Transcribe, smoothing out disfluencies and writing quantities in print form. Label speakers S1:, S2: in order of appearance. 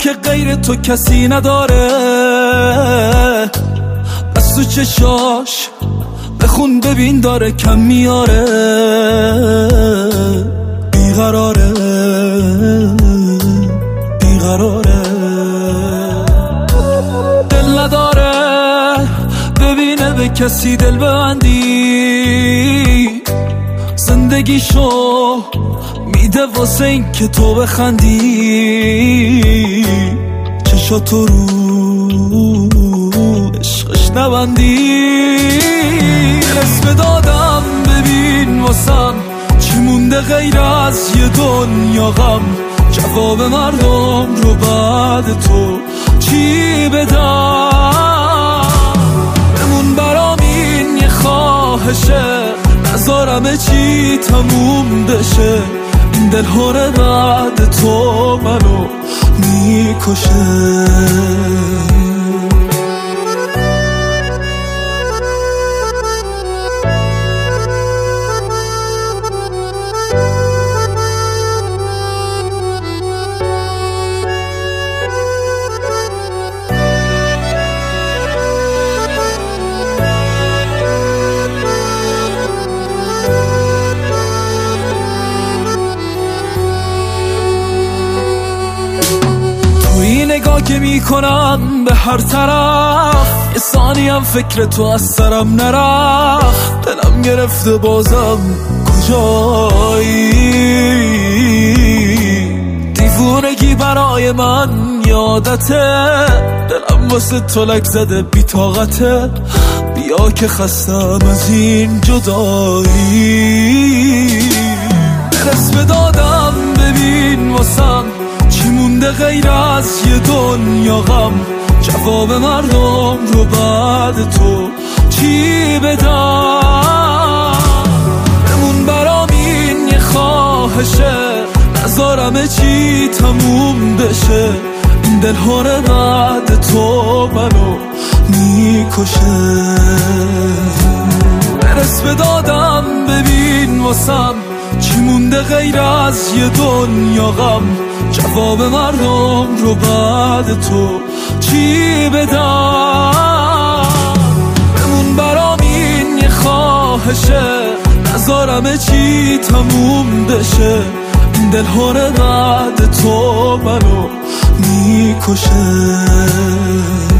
S1: که غیر تو کسی نداره، از تو چشاش بخون ببین داره کم میاره. بیقراره بیقراره، دل نداره ببینه به کسی دل ببندی. زندگیشو میده واسه این که تو بخندی. چشاتو رو عشقش نبندی. اسم دادم ببین واسم چی مونده غیر از یه دنیا غم. جواب مردم رو بعد تو چی بدم؟ بمون برام این یه خواهشه، نذارم چی تموم بشه. این دل هاره بعد تو منو میکشه. نگاه که میکنم به هر طرف، یه ثانیم فکر تو از سرم نرفت. دلم گرفته بازم کجایی؟ دیوونگی برای من یادته، دلم واسه تو لک زده بی طاقته. بیا که خستم از این جدایی. اسم دادم ببین واسم چی مونده غیر از یه دنیا غم. جواب مردم رو بعد تو چی بدم؟ بمون برام این یه خواهشه، نذارم چی تموم بشه. این دل هاره بعد تو منو میکشه. اسم دادم ببین واسم چی مونده غیر از یه دنیا غم. جواب مردم رو بعد تو چی بدم؟ بمون برام این یه خواهشه، نذارم چی تموم بشه. این دل هاره بعد تو منو میکشه.